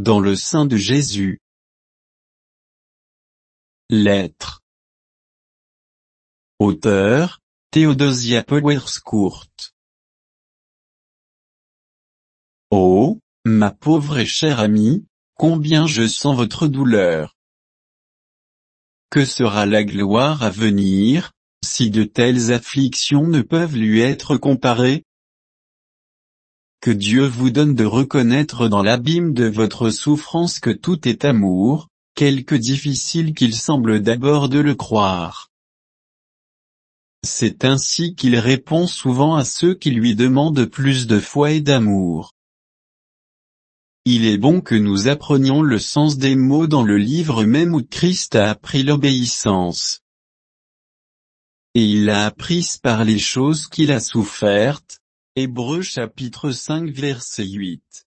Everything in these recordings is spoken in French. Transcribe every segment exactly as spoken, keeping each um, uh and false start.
dans le sein de Jésus. Lettre. Auteur, Théodosia Powerscourt. Oh, ma pauvre et chère amie, combien je sens votre douleur. Que sera la gloire à venir, si de telles afflictions ne peuvent lui être comparées? Que Dieu vous donne de reconnaître dans l'abîme de votre souffrance que tout est amour, quelque difficile qu'il semble d'abord de le croire. C'est ainsi qu'il répond souvent à ceux qui lui demandent plus de foi et d'amour. Il est bon que nous apprenions le sens des mots dans le livre même où Christ a appris l'obéissance. Et il l'a apprise par les choses qu'il a souffertes. Hébreux chapitre cinq verset huit.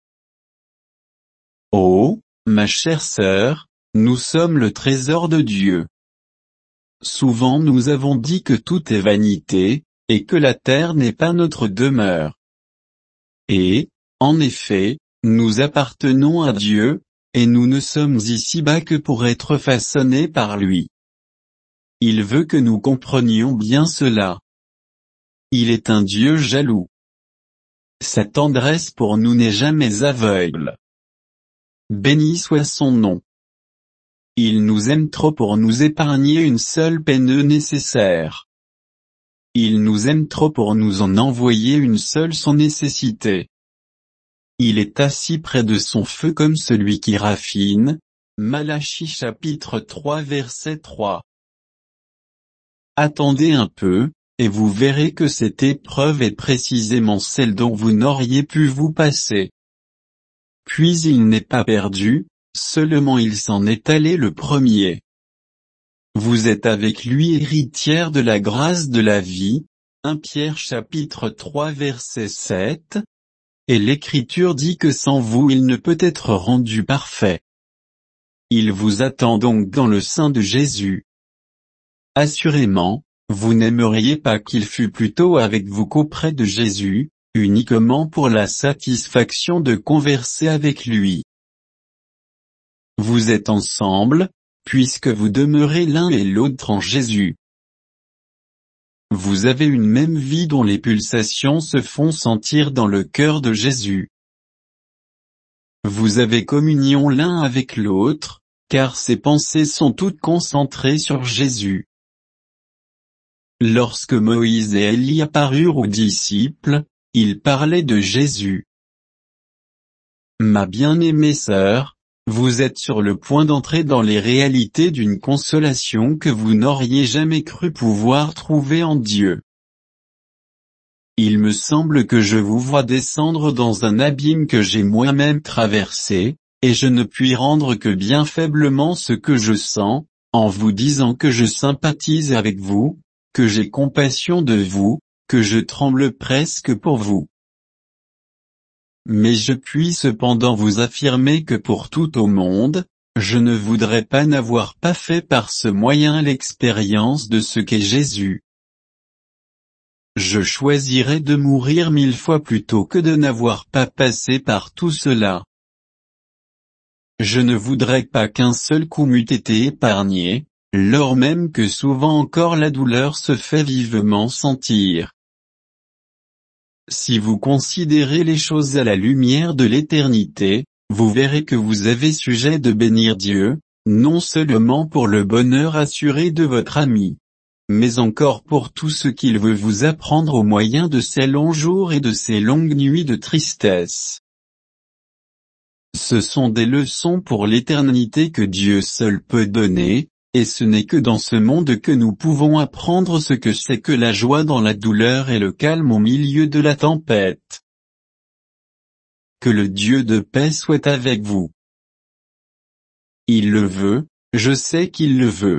Oh, ma chère sœur, nous sommes le trésor de Dieu. Souvent nous avons dit que tout est vanité, et que la terre n'est pas notre demeure. Et, en effet, nous appartenons à Dieu, et nous ne sommes ici-bas que pour être façonnés par lui. Il veut que nous comprenions bien cela. Il est un Dieu jaloux. Sa tendresse pour nous n'est jamais aveugle. Béni soit son nom. Il nous aime trop pour nous épargner une seule peine nécessaire. Il nous aime trop pour nous en envoyer une seule sans nécessité. Il est assis près de son feu comme celui qui raffine. Malachie chapitre trois verset trois. Attendez un peu, et vous verrez que cette épreuve est précisément celle dont vous n'auriez pu vous passer. Puis il n'est pas perdu, seulement il s'en est allé le premier. Vous êtes avec lui héritière de la grâce de la vie. premier Pierre chapitre trois verset sept. Et l'Écriture dit que sans vous il ne peut être rendu parfait. Il vous attend donc dans le sein de Jésus. Assurément, vous n'aimeriez pas qu'il fût plutôt avec vous qu'auprès de Jésus, uniquement pour la satisfaction de converser avec lui. Vous êtes ensemble, puisque vous demeurez l'un et l'autre en Jésus. Vous avez une même vie dont les pulsations se font sentir dans le cœur de Jésus. Vous avez communion l'un avec l'autre, car ses pensées sont toutes concentrées sur Jésus. Lorsque Moïse et Élie apparurent aux disciples, ils parlaient de Jésus. Ma bien-aimée sœur, vous êtes sur le point d'entrer dans les réalités d'une consolation que vous n'auriez jamais cru pouvoir trouver en Dieu. Il me semble que je vous vois descendre dans un abîme que j'ai moi-même traversé, et je ne puis rendre que bien faiblement ce que je sens, en vous disant que je sympathise avec vous, que j'ai compassion de vous, que je tremble presque pour vous. Mais je puis cependant vous affirmer que pour tout au monde, je ne voudrais pas n'avoir pas fait par ce moyen l'expérience de ce qu'est Jésus. Je choisirais de mourir mille fois plutôt que de n'avoir pas passé par tout cela. Je ne voudrais pas qu'un seul coup m'eût été épargné, lors même que souvent encore la douleur se fait vivement sentir. Si vous considérez les choses à la lumière de l'éternité, vous verrez que vous avez sujet de bénir Dieu, non seulement pour le bonheur assuré de votre ami, mais encore pour tout ce qu'il veut vous apprendre au moyen de ces longs jours et de ces longues nuits de tristesse. Ce sont des leçons pour l'éternité que Dieu seul peut donner, et ce n'est que dans ce monde que nous pouvons apprendre ce que c'est que la joie dans la douleur et le calme au milieu de la tempête. Que le Dieu de paix soit avec vous. Il le veut, je sais qu'il le veut.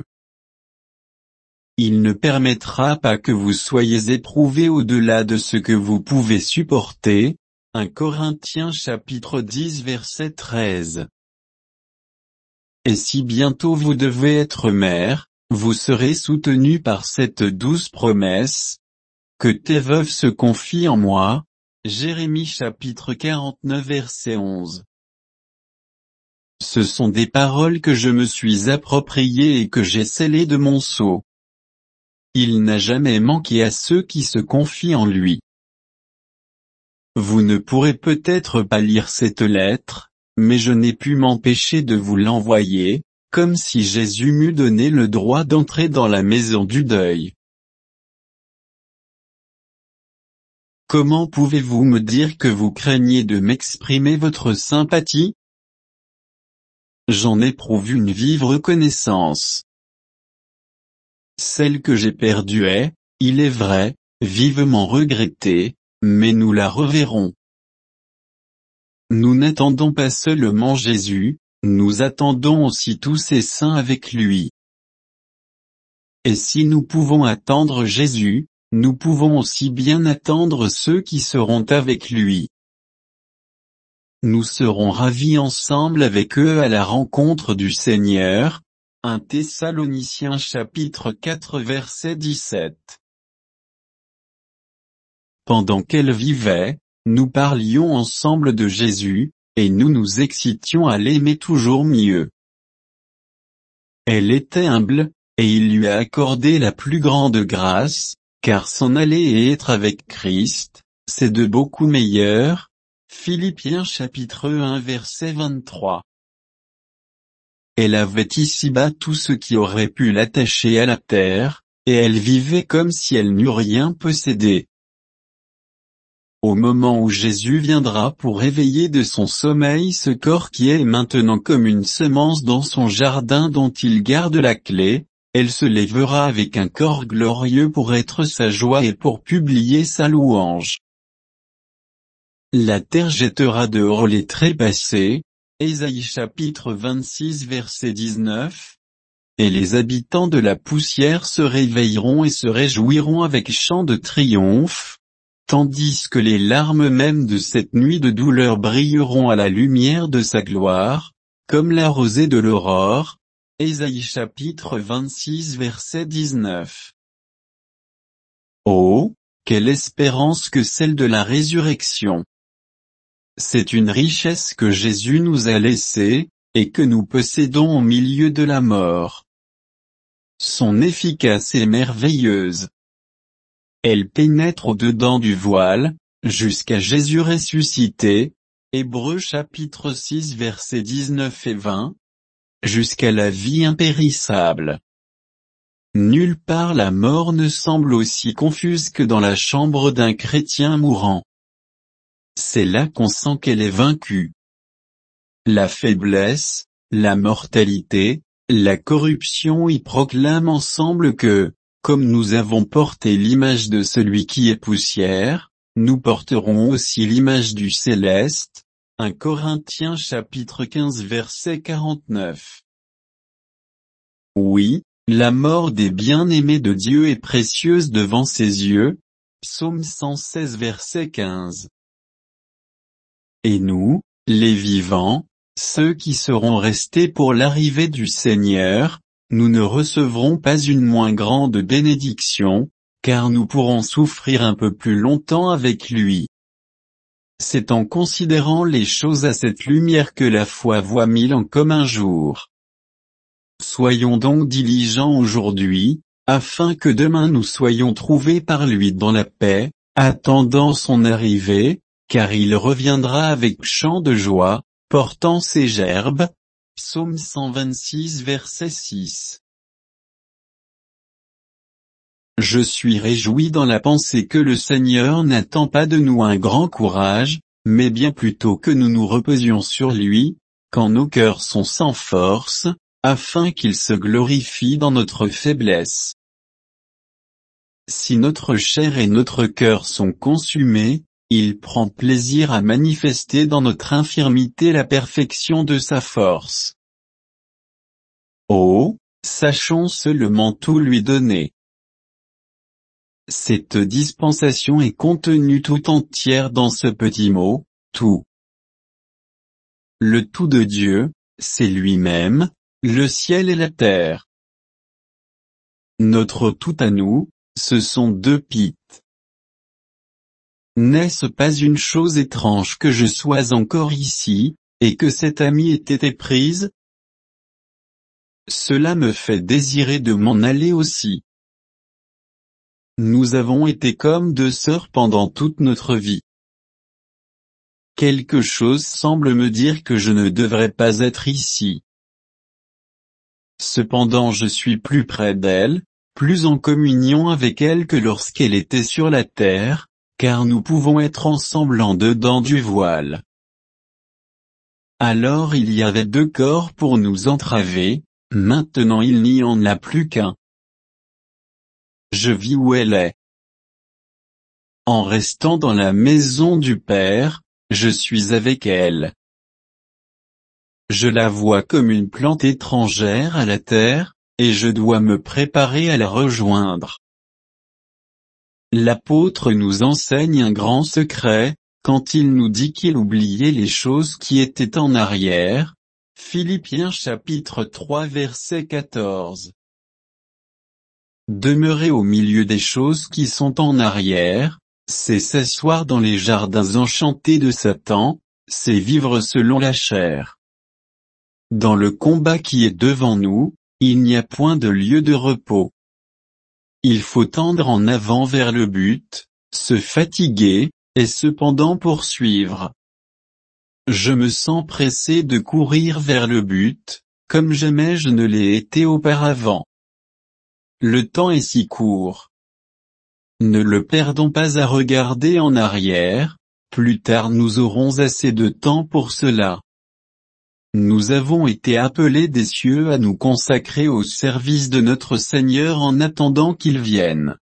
Il ne permettra pas que vous soyez éprouvés au-delà de ce que vous pouvez supporter. premier Corinthiens chapitre dix verset treize. Et si bientôt vous devez être mère, vous serez soutenu par cette douce promesse. Que tes veuves se confient en moi. Jérémie chapitre quarante-neuf verset onze. Ce sont des paroles que je me suis appropriées et que j'ai scellées de mon sceau. Il n'a jamais manqué à ceux qui se confient en lui. Vous ne pourrez peut-être pas lire cette lettre, mais je n'ai pu m'empêcher de vous l'envoyer, comme si Jésus m'eût donné le droit d'entrer dans la maison du deuil. Comment pouvez-vous me dire que vous craignez de m'exprimer votre sympathie? J'en éprouve une vive reconnaissance. Celle que j'ai perdue est, il est vrai, vivement regrettée, mais nous la reverrons. Nous n'attendons pas seulement Jésus, nous attendons aussi tous ses saints avec lui. Et si nous pouvons attendre Jésus, nous pouvons aussi bien attendre ceux qui seront avec lui. Nous serons ravis ensemble avec eux à la rencontre du Seigneur. un Thessaloniciens chapitre quatre verset dix-sept. Pendant qu'elle vivait, nous parlions ensemble de Jésus, et nous nous excitions à l'aimer toujours mieux. Elle était humble, et il lui a accordé la plus grande grâce, car s'en aller et être avec Christ, c'est de beaucoup meilleur. Philippiens chapitre un verset vingt-trois. Elle avait ici-bas tout ce qui aurait pu l'attacher à la terre, et elle vivait comme si elle n'eût rien possédé. Au moment où Jésus viendra pour réveiller de son sommeil ce corps qui est maintenant comme une semence dans son jardin dont il garde la clé, elle se lèvera avec un corps glorieux pour être sa joie et pour publier sa louange. La terre jettera dehors les trépassés, Ésaïe chapitre vingt-six verset dix-neuf, et les habitants de la poussière se réveilleront et se réjouiront avec chant de triomphe, tandis que les larmes même de cette nuit de douleur brilleront à la lumière de sa gloire, comme la rosée de l'aurore, Ésaïe chapitre vingt-six verset dix-neuf. Oh, quelle espérance que celle de la résurrection! C'est une richesse que Jésus nous a laissée, et que nous possédons au milieu de la mort. Son efficace est merveilleuse. Elle pénètre au-dedans du voile, jusqu'à Jésus ressuscité, Hébreux chapitre six versets dix-neuf et vingt, jusqu'à la vie impérissable. Nulle part la mort ne semble aussi confuse que dans la chambre d'un chrétien mourant. C'est là qu'on sent qu'elle est vaincue. La faiblesse, la mortalité, la corruption y proclament ensemble que, comme nous avons porté l'image de celui qui est poussière, nous porterons aussi l'image du céleste. un Corinthiens chapitre quinze verset quarante-neuf. Oui, la mort des bien-aimés de Dieu est précieuse devant ses yeux. Psaume cent seize verset quinze. Et nous, les vivants, ceux qui seront restés pour l'arrivée du Seigneur, nous ne recevrons pas une moins grande bénédiction, car nous pourrons souffrir un peu plus longtemps avec lui. C'est en considérant les choses à cette lumière que la foi voit mille ans comme un jour. Soyons donc diligents aujourd'hui, afin que demain nous soyons trouvés par lui dans la paix, attendant son arrivée, car il reviendra avec chant de joie, portant ses gerbes. Psaume cent vingt-six verset six. Je suis réjoui dans la pensée que le Seigneur n'attend pas de nous un grand courage, mais bien plutôt que nous nous reposions sur lui, quand nos cœurs sont sans force, afin qu'il se glorifie dans notre faiblesse. Si notre chair et notre cœur sont consumés, il prend plaisir à manifester dans notre infirmité la perfection de sa force. Oh, sachons seulement tout lui donner. Cette dispensation est contenue tout entière dans ce petit mot, tout. Le tout de Dieu, c'est lui-même, le ciel et la terre. Notre tout à nous, ce sont deux pites. N'est-ce pas une chose étrange que je sois encore ici, et que cette amie ait été prise? Cela me fait désirer de m'en aller aussi. Nous avons été comme deux sœurs pendant toute notre vie. Quelque chose semble me dire que je ne devrais pas être ici. Cependant je suis plus près d'elle, plus en communion avec elle que lorsqu'elle était sur la terre, car nous pouvons être ensemble en dedans du voile. Alors il y avait deux corps pour nous entraver, maintenant il n'y en a plus qu'un. Je vis où elle est. En restant dans la maison du Père, je suis avec elle. Je la vois comme une plante étrangère à la terre, et je dois me préparer à la rejoindre. L'apôtre nous enseigne un grand secret, quand il nous dit qu'il oubliait les choses qui étaient en arrière. Philippiens chapitre trois verset quatorze. Demeurer au milieu des choses qui sont en arrière, c'est s'asseoir dans les jardins enchantés de Satan, c'est vivre selon la chair. Dans le combat qui est devant nous, il n'y a point de lieu de repos. Il faut tendre en avant vers le but, se fatiguer, et cependant poursuivre. Je me sens pressé de courir vers le but, comme jamais je ne l'ai été auparavant. Le temps est si court. Ne le perdons pas à regarder en arrière, plus tard nous aurons assez de temps pour cela. Nous avons été appelés des cieux à nous consacrer au service de notre Seigneur en attendant qu'il vienne.